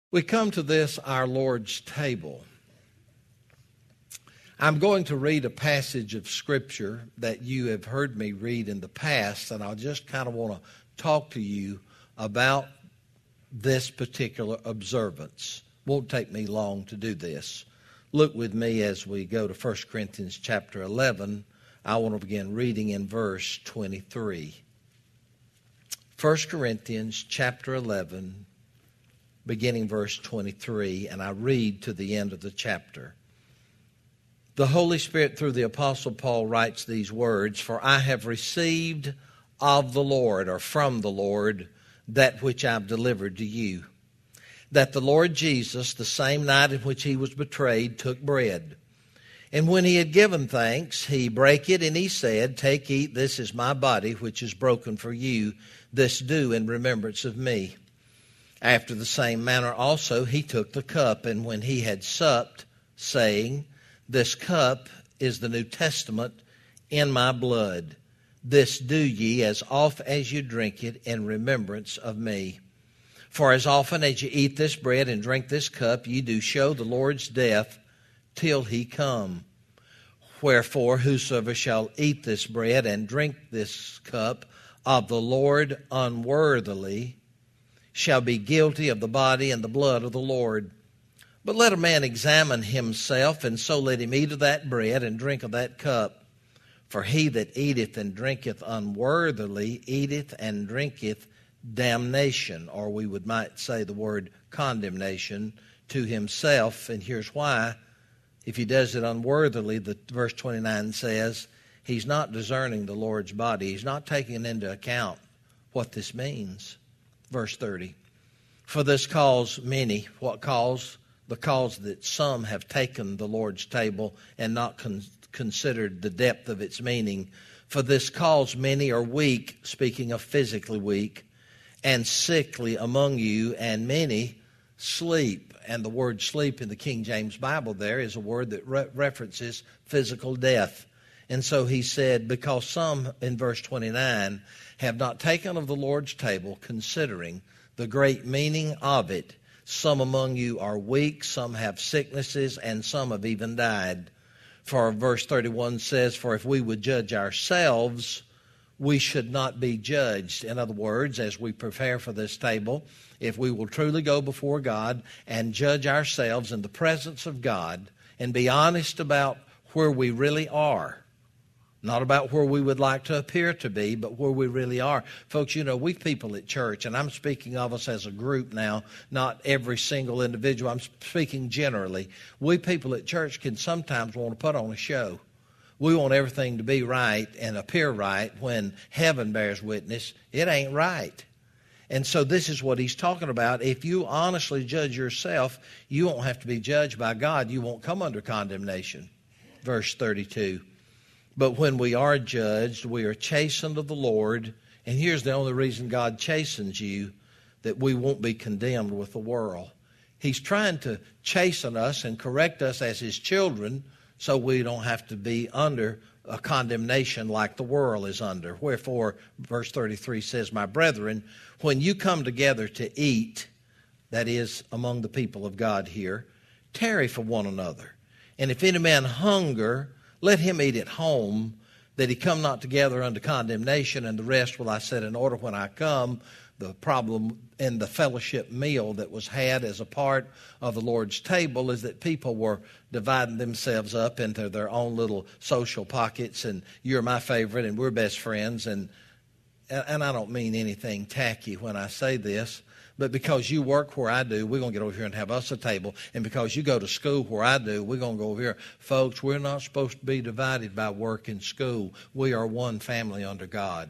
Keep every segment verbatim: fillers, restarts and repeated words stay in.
We come to this, our Lord's table. I'm going to read a passage of Scripture that you have heard me read in the past, and I'll just kind of want to talk to you about this particular observance. Won't take me long to do this. Look with me as we go to First Corinthians chapter eleven. I want to begin reading in verse twenty-three. First Corinthians chapter eleven, beginning verse twenty-three, and I read to the end of the chapter. The Holy Spirit, through the Apostle Paul, writes these words, "For I have received of the Lord," or from the Lord, "that which I've delivered to you, that the Lord Jesus, the same night in which he was betrayed, took bread. And when he had given thanks, he brake it, and he said, Take, eat, this is my body, which is broken for you. This do in remembrance of me. After the same manner also he took the cup, and when he had supped, saying, This cup is the New Testament in my blood. This do ye as oft as you drink it in remembrance of me. For as often as you eat this bread and drink this cup, ye do show the Lord's death till he come. Wherefore whosoever shall eat this bread and drink this cup of the Lord unworthily shall be guilty of the body and the blood of the Lord. But let a man examine himself, and so let him eat of that bread and drink of that cup. For he that eateth and drinketh unworthily eateth and drinketh damnation," or we would might say the word condemnation, "to himself." And here's why. If he does it unworthily, the verse twenty-nine says, he's not discerning the Lord's body. He's not taking into account what this means. Verse thirty, "For this cause many," what cause? The cause that some have taken the Lord's table and not con- considered the depth of its meaning. "For this cause many are weak," speaking of physically weak, "and sickly among you, and many sleep." And the word sleep in the King James Bible there is a word that re- references physical death. And so he said, because some, in verse twenty-nine, have not taken of the Lord's table, considering the great meaning of it, some among you are weak, some have sicknesses, and some have even died. For verse thirty-one says, "For if we would judge ourselves, we should not be judged." In other words, as we prepare for this table, if we will truly go before God and judge ourselves in the presence of God and be honest about where we really are, not about where we would like to appear to be, but where we really are. Folks, you know, we people at church, and I'm speaking of us as a group now, not every single individual. I'm speaking generally. We people at church can sometimes want to put on a show. We want everything to be right and appear right when heaven bears witness. It ain't right. And so this is what he's talking about. If you honestly judge yourself, you won't have to be judged by God. You won't come under condemnation. Verse thirty-two. "But when we are judged, we are chastened of the Lord." And here's the only reason God chastens you, that we won't be condemned with the world. He's trying to chasten us and correct us as his children, so we don't have to be under a condemnation like the world is under. Wherefore, verse thirty-three says, "My brethren, when you come together to eat," that is, among the people of God here, "tarry for one another. And if any man hunger, let him eat at home, that he come not together unto condemnation, and the rest will I set in order when I come." The problem in the fellowship meal that was had as a part of the Lord's table is that people were dividing themselves up into their own little social pockets, and you're my favorite, and we're best friends. And, and I don't mean anything tacky when I say this, but because you work where I do, we're going to get over here and have us a table. And because you go to school where I do, we're going to go over here. Folks, we're not supposed to be divided by work and school. We are one family under God.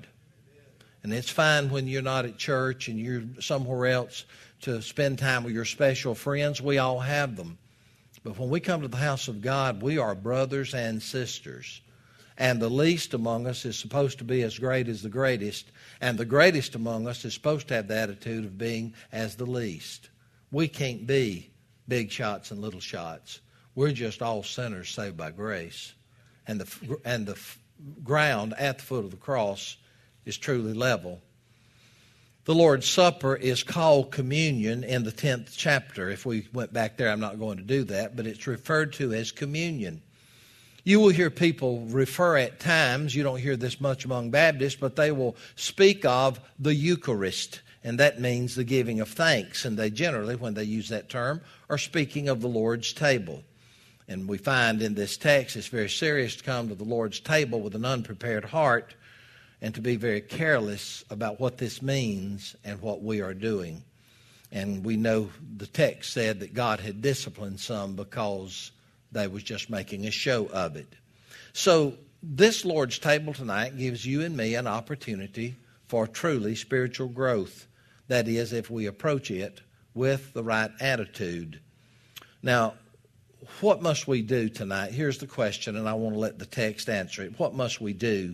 And it's fine when you're not at church and you're somewhere else to spend time with your special friends. We all have them. But when we come to the house of God, we are brothers and sisters. And the least among us is supposed to be as great as the greatest. And the greatest among us is supposed to have the attitude of being as the least. We can't be big shots and little shots. We're just all sinners saved by grace. And the, and the ground at the foot of the cross is truly level. The Lord's Supper is called communion in the tenth chapter. If we went back there, I'm not going to do that, but it's referred to as communion. You will hear people refer at times, you don't hear this much among Baptists, but they will speak of the Eucharist, and that means the giving of thanks. And they generally, when they use that term, are speaking of the Lord's table. And we find in this text it's very serious to come to the Lord's table with an unprepared heart and to be very careless about what this means and what we are doing. And we know the text said that God had disciplined some because they was just making a show of it. So this Lord's table tonight gives you and me an opportunity for truly spiritual growth. That is, if we approach it with the right attitude. Now, what must we do tonight? Here's the question, and I want to let the text answer it. What must we do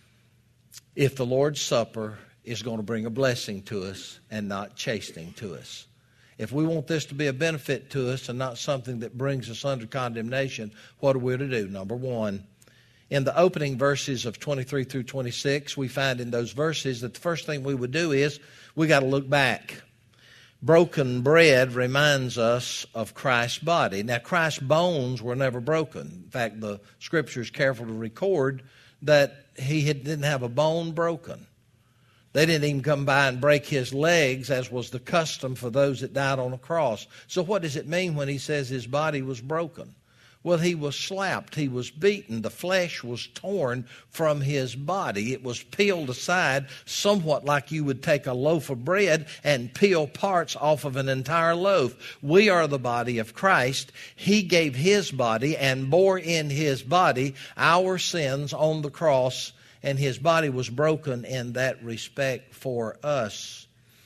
if the Lord's Supper is going to bring a blessing to us and not chastening to us? If we want this to be a benefit to us and not something that brings us under condemnation, what are we to do? Number one, in the opening verses of twenty-three through twenty-six, we find in those verses that the first thing we would do is we got to look back. Broken bread reminds us of Christ's body. Now, Christ's bones were never broken. In fact, the Scripture is careful to record that he had, didn't have a bone broken. They didn't even come by and break his legs, as was the custom for those that died on a cross. So what does it mean when he says his body was broken? Well, he was slapped. He was beaten. The flesh was torn from his body. It was peeled aside, somewhat like you would take a loaf of bread and peel parts off of an entire loaf. We are the body of Christ. He gave his body and bore in his body our sins on the cross, and his body was broken in that respect for us.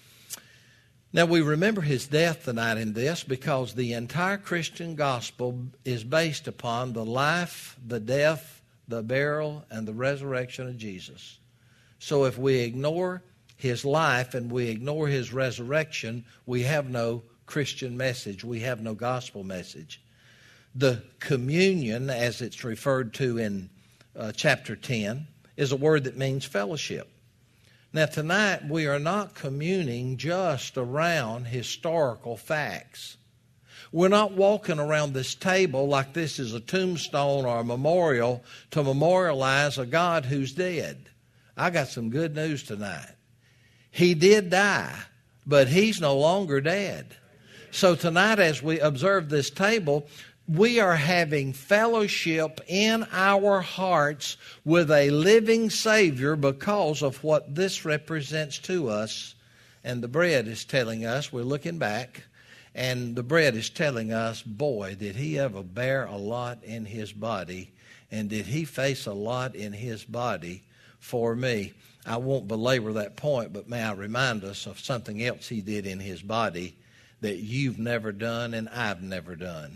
Now, we remember his death tonight in this because the entire Christian gospel is based upon the life, the death, the burial, and the resurrection of Jesus. So if we ignore his life and we ignore his resurrection, we have no Christian message. We have no gospel message. The communion, as it's referred to in uh, chapter ten, is a word that means fellowship. Now, tonight we are not communing just around historical facts. We're not walking around this table like this is a tombstone or a memorial to memorialize a God who's dead. I got some good news tonight. He did die, but he's no longer dead. So tonight, as we observe this table, we are having fellowship in our hearts with a living Savior because of what this represents to us. And the bread is telling us, we're looking back, and the bread is telling us, boy, did he ever bear a lot in his body, and did he face a lot in his body for me. I won't belabor that point, but may I remind us of something else he did in his body that you've never done and I've never done.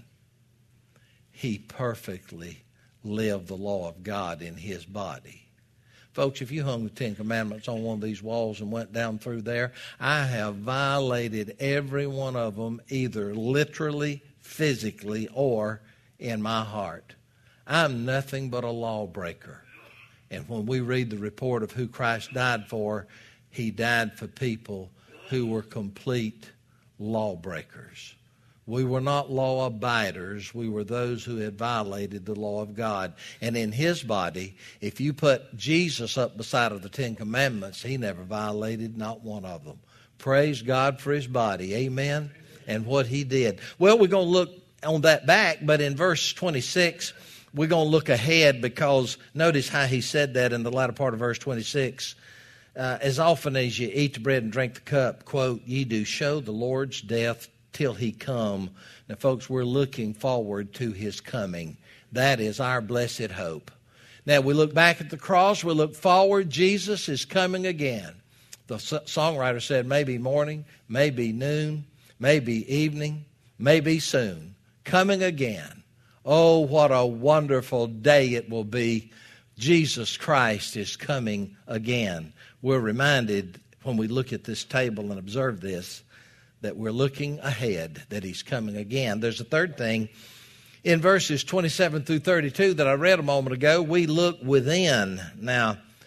He perfectly lived the law of God in his body. Folks, if you hung the Ten Commandments on one of these walls and went down through there, I have violated every one of them, either literally, physically, or in my heart. I'm nothing but a lawbreaker. And when we read the report of who Christ died for, he died for people who were complete lawbreakers. We were not law abiders. We were those who had violated the law of God. And in his body, if you put Jesus up beside of the Ten Commandments, he never violated not one of them. Praise God for his body. Amen. And what he did. Well, we're going to look on that back, but in verse twenty-six, we're going to look ahead because notice how he said that in the latter part of verse twenty-six. Uh, as often as you eat the bread and drink the cup, quote, ye do show the Lord's death till he come. Now, folks, we're looking forward to his coming. That is our blessed hope. Now, we look back at the cross. We look forward. Jesus is coming again. The songwriter said maybe morning, maybe noon, maybe evening, maybe soon. Coming again. Oh, what a wonderful day it will be. Jesus Christ is coming again. We're reminded when we look at this table and observe this, that we're looking ahead, that he's coming again. There's a third thing. In verses twenty-seven through thirty-two that I read a moment ago, we look within. Now,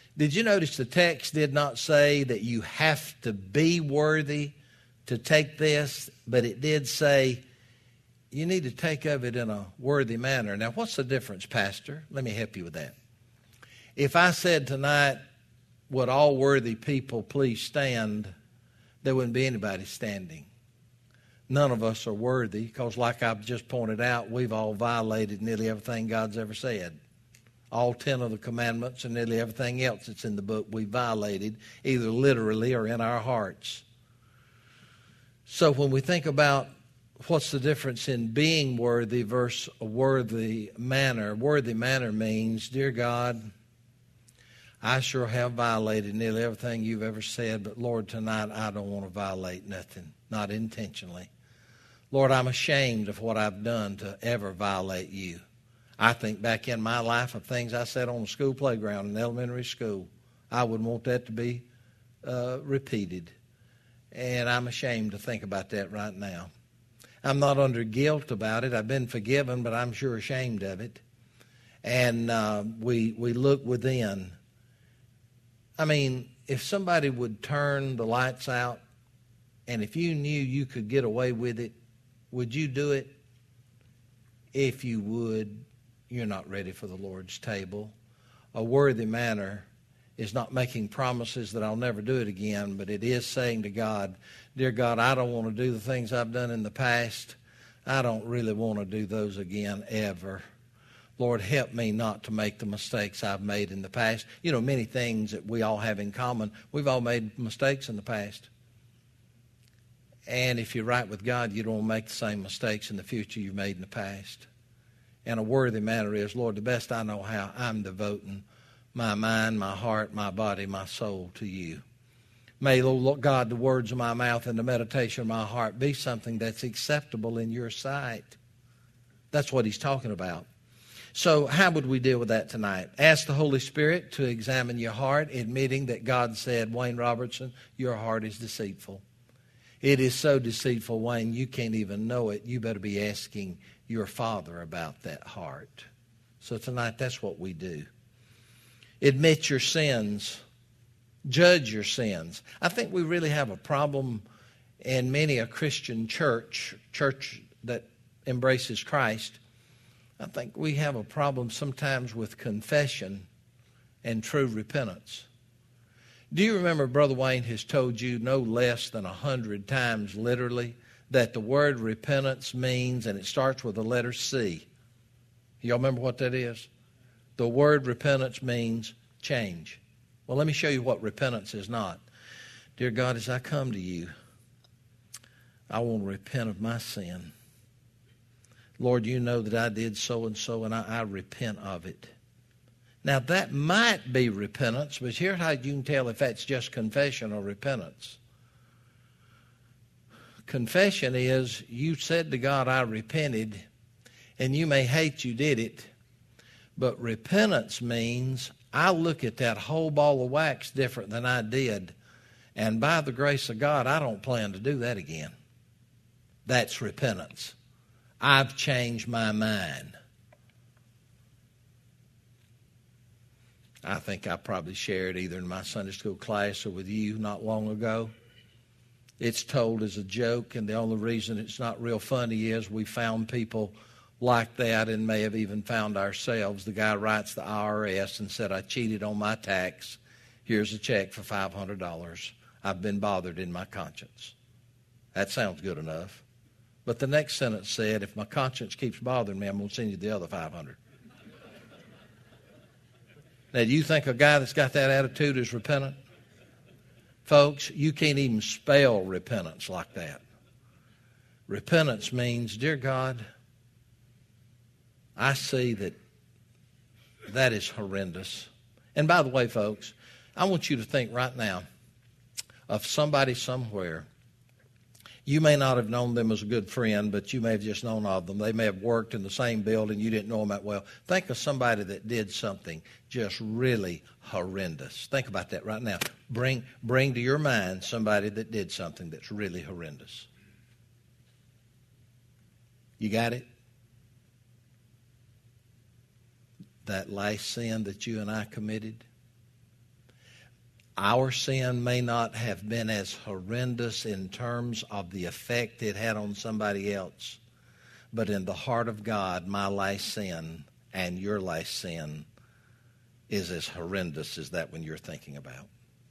Did you notice the text did not say that you have to be worthy to take this, but it did say you need to take of it in a worthy manner. Now, what's the difference, Pastor? Let me help you with that. If I said tonight, would all worthy people please stand, there wouldn't be anybody standing. None of us are worthy because, like I've just pointed out, we've all violated nearly everything God's ever said. All ten of the commandments and nearly everything else that's in the book we violated, either literally or in our hearts. So when we think about what's the difference in being worthy versus a worthy manner, worthy manner means, dear God, I sure have violated nearly everything you've ever said, but Lord, tonight I don't want to violate nothing, not intentionally. Lord, I'm ashamed of what I've done to ever violate you. I think back in my life of things I said on the school playground in elementary school. I wouldn't want that to be uh, repeated. And I'm ashamed to think about that right now. I'm not under guilt about it. I've been forgiven, but I'm sure ashamed of it. And uh, we we look within. I mean, if somebody would turn the lights out, and if you knew you could get away with it, would you do it? If you would, you're not ready for the Lord's table. A worthy manner is not making promises that I'll never do it again, but it is saying to God, dear God, I don't want to do the things I've done in the past. I don't really want to do those again ever. Lord, help me not to make the mistakes I've made in the past. You know, many things that we all have in common. We've all made mistakes in the past. And if you're right with God, you don't want to make the same mistakes in the future you've made in the past. And a worthy manner is, Lord, the best I know how, I'm devoting my mind, my heart, my body, my soul to you. May, Lord God, the words of my mouth and the meditation of my heart be something that's acceptable in your sight. That's what he's talking about. So how would we deal with that tonight? Ask the Holy Spirit to examine your heart, admitting that God said, Wayne Robertson, your heart is deceitful. It is so deceitful, Wayne, you can't even know it. You better be asking your Father about that heart. So tonight, that's what we do. Admit your sins. Judge your sins. I think we really have a problem in many a Christian church, church that embraces Christ. I think we have a problem sometimes with confession and true repentance. Do you remember Brother Wayne has told you no less than a hundred times literally that the word repentance means, and it starts with the letter C. Y'all remember what that is? The word repentance means change. Well, let me show you what repentance is not. Dear God, as I come to you, I want to repent of my sin. Lord, you know that I did so and so, and I, I repent of it. Now, that might be repentance, but here's how you can tell if that's just confession or repentance. Confession is you said to God, I repented, and you may hate you did it, but repentance means I look at that whole ball of wax different than I did, and by the grace of God, I don't plan to do that again. That's repentance. I've changed my mind. I think I probably shared either in my Sunday school class or with you not long ago. It's told as a joke, and the only reason it's not real funny is we found people like that and may have even found ourselves. The guy writes the I R S and said, I cheated on my tax. Here's a check for five hundred dollars. I've been bothered in my conscience. That sounds good enough. But the next sentence said, if my conscience keeps bothering me, I'm going to send you the other five hundred dollars. Now, do you think a guy that's got that attitude is repentant? Folks, you can't even spell repentance like that. Repentance means, dear God, I see that that is horrendous. And by the way, folks, I want you to think right now of somebody somewhere. You may not have known them as a good friend, but you may have just known of them. They may have worked in the same building. You didn't know them that well. Think of somebody that did something just really horrendous. Think about that right now. Bring, bring to your mind somebody that did something that's really horrendous. You got it? That last sin that you and I committed, Our sin may not have been as horrendous in terms of the effect it had on somebody else, but in the heart of God, my last sin and your last sin is as horrendous as that one you're thinking about.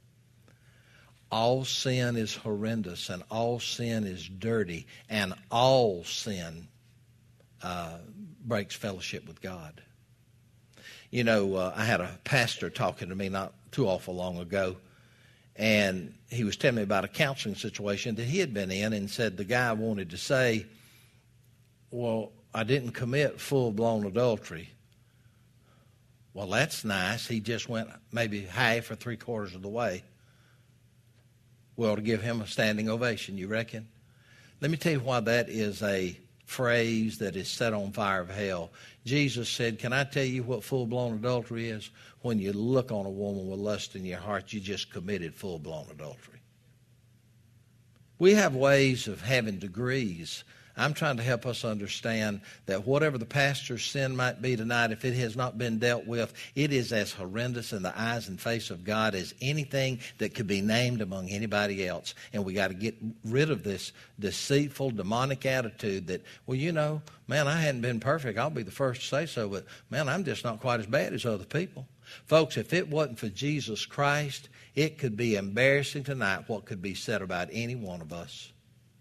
All sin is horrendous, and all sin is dirty, and all sin uh, breaks fellowship with God. You know, uh, I had a pastor talking to me not too awful long ago, and he was telling me about a counseling situation that he had been in, and said the guy wanted to say, well, I didn't commit full-blown adultery. Well, that's nice. He just went maybe half or three-quarters of the way. Well, to give him a standing ovation, you reckon? Let me tell you why that is a phrase that is set on fire of hell. Jesus said, can I tell you what full-blown adultery is? When you look on a woman with lust in your heart, you just committed full-blown adultery. We have ways of having degrees. I'm trying to help us understand that whatever the pastor's sin might be tonight, if it has not been dealt with, it is as horrendous in the eyes and face of God as anything that could be named among anybody else. And we got to get rid of this deceitful, demonic attitude that, well, you know, man, I hadn't been perfect. I'll be the first to say so, but man, I'm just not quite as bad as other people. Folks, if it wasn't for Jesus Christ, it could be embarrassing tonight what could be said about any one of us.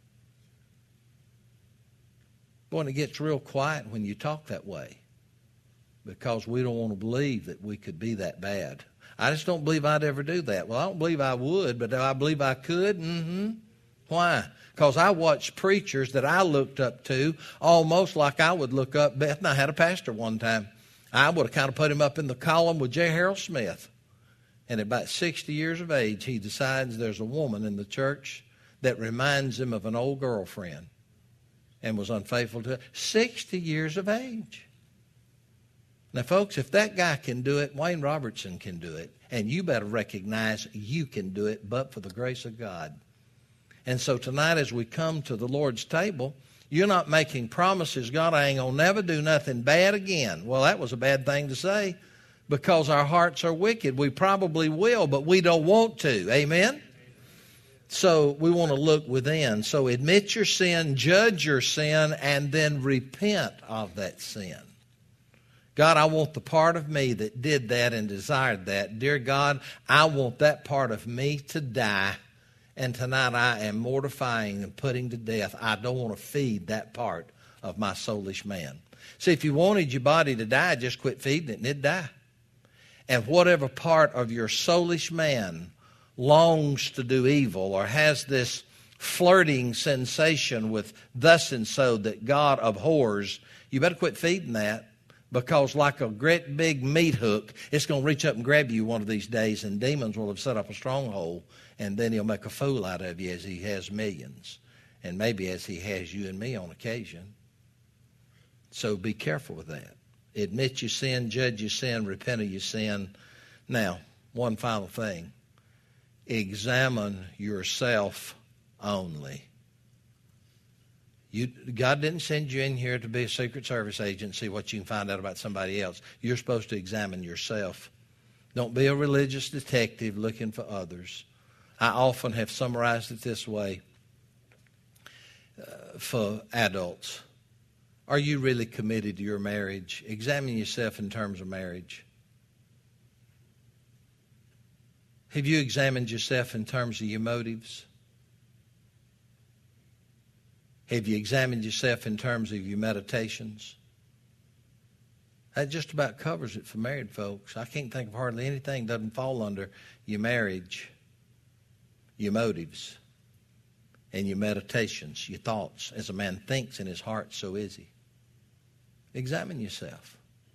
Boy, and it gets real quiet when you talk that way, because we don't want to believe that we could be that bad. I just don't believe I'd ever do that. Well, I don't believe I would, but do I believe I could? Mm-hmm. Why? Because I watched preachers that I looked up to almost like I would look up. Beth and I had a pastor one time. I would have kind of put him up in the column with J. Harold Smith. And at about sixty years of age, he decides there's a woman in the church that reminds him of an old girlfriend and was unfaithful to her. sixty years of age. Now, folks, if that guy can do it, Wayne Robertson can do it. And you better recognize you can do it, but for the grace of God. And so tonight as we come to the Lord's table, you're not making promises, God, I ain't going to never do nothing bad again. Well, that was a bad thing to say, because our hearts are wicked. We probably will, but we don't want to. Amen? So we want to look within. So admit your sin, judge your sin, and then repent of that sin. God, I want the part of me that did that and desired that. Dear God, I want that part of me to die. And tonight I am mortifying and putting to death. I don't want to feed that part of my soulish man. See, if you wanted your body to die, just quit feeding it and it'd die. And whatever part of your soulish man longs to do evil or has this flirting sensation with thus and so that God abhors, you better quit feeding that, because like a great big meat hook, it's going to reach up and grab you one of these days, and demons will have set up a stronghold, and then he'll make a fool out of you as he has millions, and maybe as he has you and me on occasion. So be careful with that. Admit your sin, judge your sin, repent of your sin. Now, one final thing. Examine yourself only. You, God didn't send you in here to be a Secret Service agent, see what you can find out about somebody else. You're supposed to examine yourself. Don't be a religious detective looking for others. I often have summarized it this way uh, for adults. Are you really committed to your marriage? Examine yourself in terms of marriage. Have you examined yourself in terms of your motives? Have you examined yourself in terms of your meditations? That just about covers it for married folks. I can't think of hardly anything that doesn't fall under your marriage, your motives, and your meditations, your thoughts. As a man thinks in his heart, so is he. Examine yourself.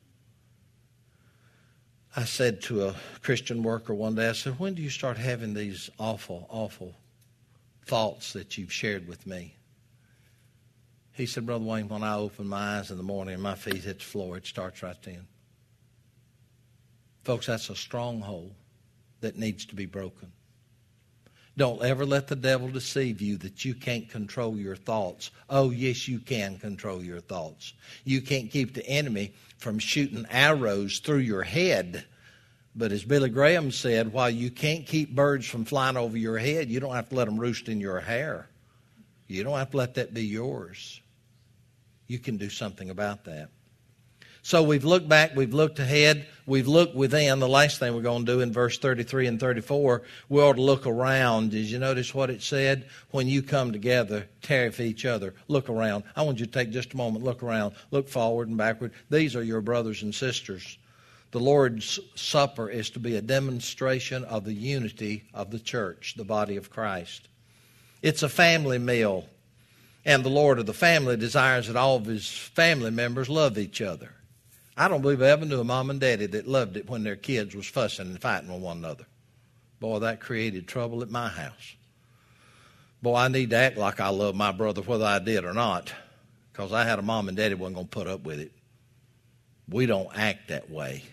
I said to a Christian worker one day, I said, when do you start having these awful, awful thoughts that you've shared with me? He said, Brother Wayne, when I open my eyes in the morning and my feet hit the floor, it starts right then. Folks, that's a stronghold that needs to be broken. Don't ever let the devil deceive you that you can't control your thoughts. Oh, yes, you can control your thoughts. You can't keep the enemy from shooting arrows through your head, But as Billy Graham said, while you can't keep birds from flying over your head, you don't have to let them roost in your hair. You don't have to let that be yours. You can do something about that. So we've looked back, we've looked ahead, we've looked within. The last thing we're going to do in verse thirty-three and thirty-four, we ought to look around. Did you notice what it said? When you come together, tarry for each other. Look around. I want you to take just a moment, look around, look forward and backward. These are your brothers and sisters. The Lord's Supper is to be a demonstration of the unity of the church, the body of Christ. It's a family meal, and the Lord of the family desires that all of his family members love each other. I don't believe I ever knew a mom and daddy that loved it when their kids was fussing and fighting with one another. Boy, that created trouble at my house. Boy, I need to act like I love my brother whether I did or not, because I had a mom and daddy wasn't going to put up with it. We don't act that way.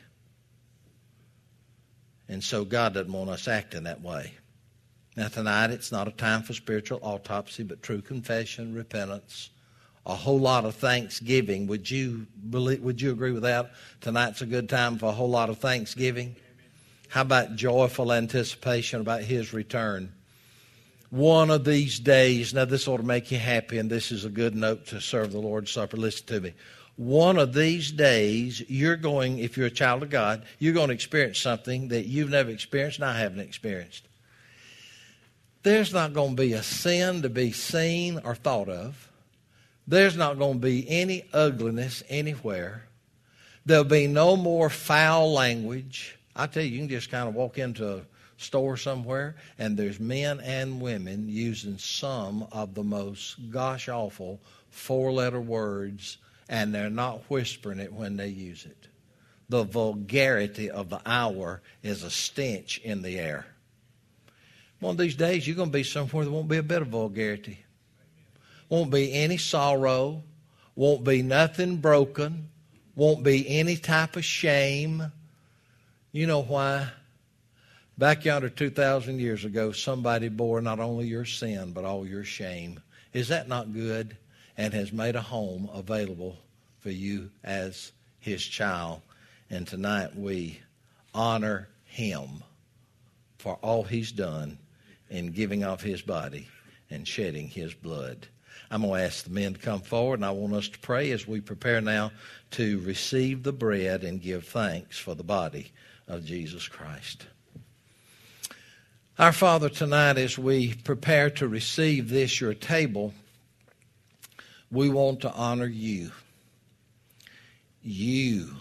And so God doesn't want us acting that way. Now tonight it's not a time for spiritual autopsy, but true confession, repentance, a whole lot of thanksgiving. Would you believe, would you agree with that? Tonight's a good time for a whole lot of thanksgiving. How about joyful anticipation about his return? One of these days, now this ought to make you happy, and this is a good note to serve the Lord's Supper. Listen to me. One of these days, you're going, if you're a child of God, you're going to experience something that you've never experienced and I haven't experienced. There's not going to be a sin to be seen or thought of. There's not going to be any ugliness anywhere. There'll be no more foul language. I tell you, you can just kind of walk into a store somewhere, and there's men and women using some of the most gosh-awful four-letter words, and they're not whispering it when they use it. The vulgarity of the hour is a stench in the air. One of these days, you're going to be somewhere there won't be a bit of vulgarity. Won't be any sorrow. Won't be nothing broken. Won't be any type of shame. You know why? Back yonder two thousand years ago, somebody bore not only your sin, but all your shame. Is that not good? And has made a home available for you as his child. And tonight we honor him for all he's done in giving of his body and shedding his blood. I'm going to ask the men to come forward, and I want us to pray as we prepare now to receive the bread and give thanks for the body of Jesus Christ. Our Father, tonight as we prepare to receive this, your table, we want to honor you. You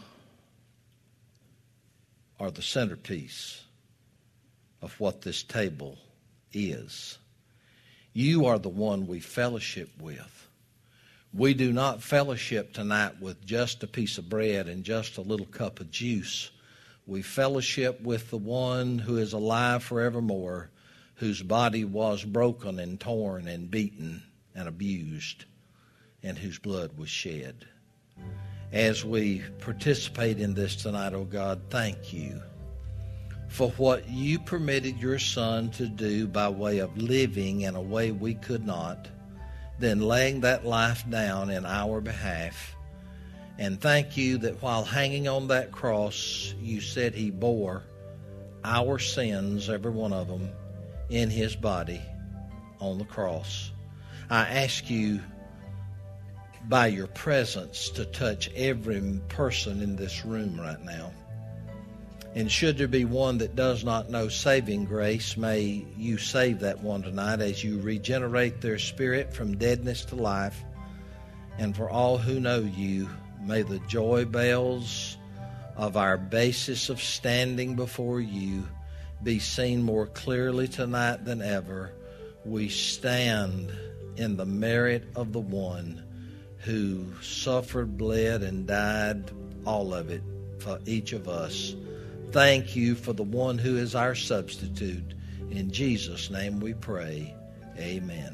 are the centerpiece of what this table is. You are the one we fellowship with. We do not fellowship tonight with just a piece of bread and just a little cup of juice. We fellowship with the one who is alive forevermore, whose body was broken and torn and beaten and abused, and whose blood was shed. As we participate in this tonight, oh God, thank you for what you permitted your Son to do by way of living in a way we could not, then laying that life down in our behalf. And thank you that while hanging on that cross, you said he bore our sins, every one of them, in his body on the cross. I ask you by your presence to touch every person in this room right now. And should there be one that does not know saving grace, may you save that one tonight as you regenerate their spirit from deadness to life. And for all who know you, may the joy bells of our basis of standing before you be seen more clearly tonight than ever. We stand in the merit of the one who suffered, bled, and died, all of it, for each of us. Thank you for the one who is our substitute. In Jesus' name we pray. Amen.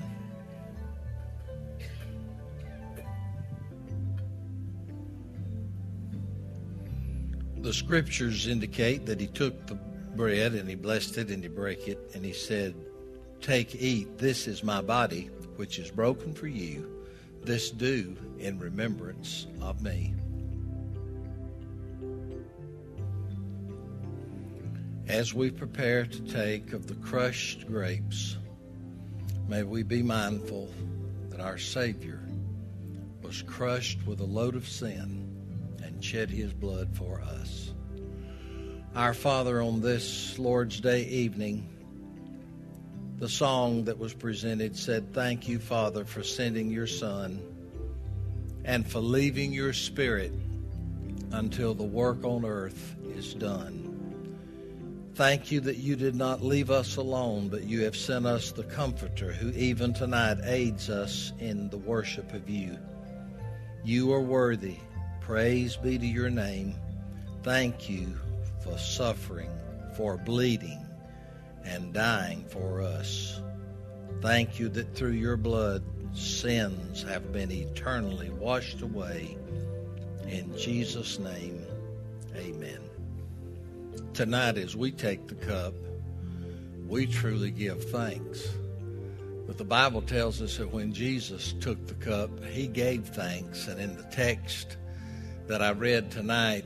The scriptures indicate that he took the bread and he blessed it and he broke it and he said, "Take, eat, this is my body, which is broken for you. This do in remembrance of me." As we prepare to take of the crushed grapes, may we be mindful that our Savior was crushed with a load of sin and shed his blood for us. Our Father, on this Lord's Day evening, the song that was presented said, "Thank you, Father, for sending your Son and for leaving your Spirit until the work on earth is done. Thank you that you did not leave us alone, but you have sent us the Comforter who even tonight aids us in the worship of you. You are worthy. Praise be to your name. Thank you for suffering, for bleeding, and dying for us. Thank you that through your blood, sins have been eternally washed away. In Jesus' name, amen." Tonight, as we take the cup, we truly give thanks. But the Bible tells us that when Jesus took the cup, he gave thanks. And in the text that I read tonight,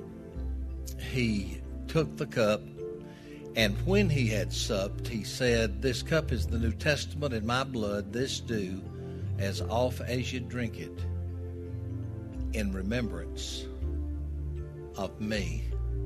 he took the cup, and when he had supped, he said, "This cup is the New Testament in my blood. This do as oft as you drink it in remembrance of me."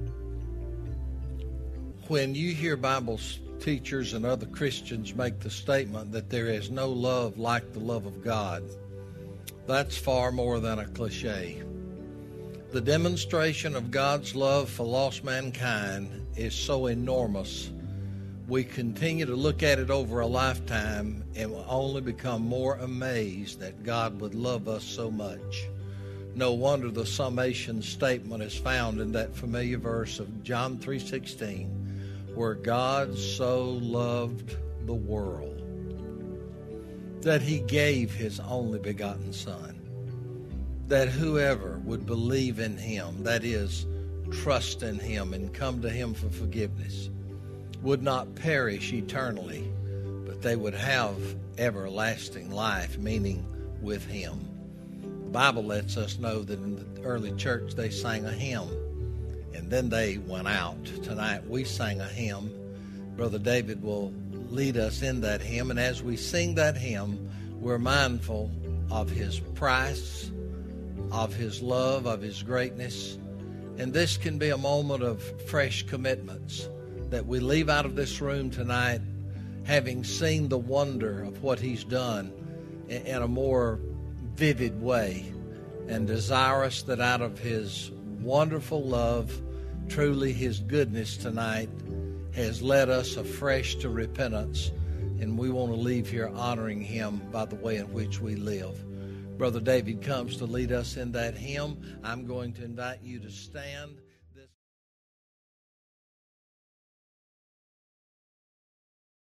When you hear Bible teachers and other Christians make the statement that there is no love like the love of God, that's far more than a cliche. The demonstration of God's love for lost mankind is so enormous, we continue to look at it over a lifetime and will only become more amazed that God would love us so much. No wonder the summation statement is found in that familiar verse of John three sixteen, where God so loved the world that he gave his only begotten Son, that whoever would believe in him, that is, trust in him and come to him for forgiveness, would not perish eternally, but they would have everlasting life, meaning with him. The Bible lets us know that in the early church they sang a hymn, and then they went out. Tonight we sang a hymn. Brother David will lead us in that hymn, and as we sing that hymn, we're mindful of his price, of his love, of his greatness. And this can be a moment of fresh commitments, that we leave out of this room tonight having seen the wonder of what he's done in a more vivid way, and desirous that out of his wonderful love, truly his goodness tonight has led us afresh to repentance, and we want to leave here honoring him by the way in which we live. Brother David comes to lead us in that hymn. I'm going to invite you to stand.